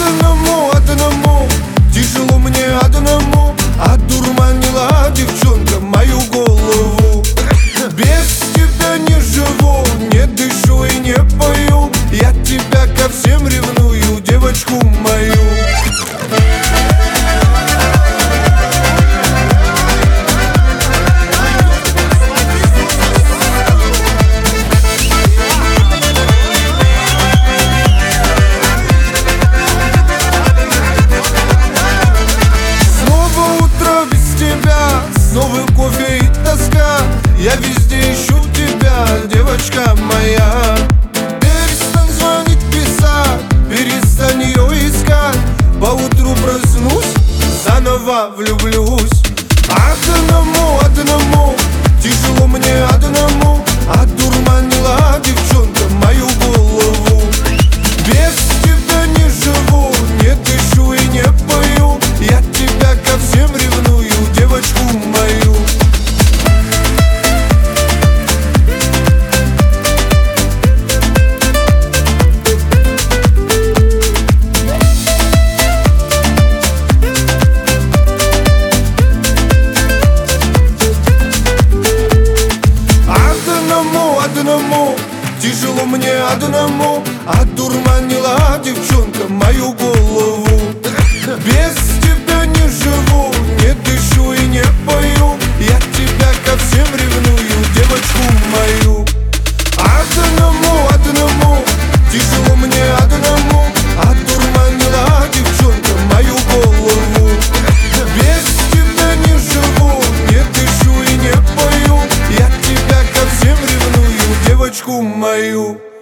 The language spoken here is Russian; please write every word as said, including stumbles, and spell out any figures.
Одному, одному, тяжело мне одному. Одурманила девчонка мою голову. Без тебя не живу, не дышу и не пою. Я тебя ко всем ревную, девочку мою. Новый кофе и тоска, я везде ищу тебя, девочка моя. Перестань звонить, писать, перестань ее искать. Поутру проснусь, заново влюблюсь. Одному, одному, тяжело мне одному. Одурманила девчонка мою голову. Без тебя не живу, не дышу и не пою. Я тебя ко всем ревную, девочку мою. Одному, одному, тяжело мне одному. Одурманила девчонка мою голову. Без тебя не живу, не дышу и не пою. Я тебя ко всем ревную, девочку мою. Одному, одному, тяжело мне одному. Одурманила девчонка мою голову. Без тебя не живу, не дышу и не пою. Я тебя ко всем ревную, девочку мою.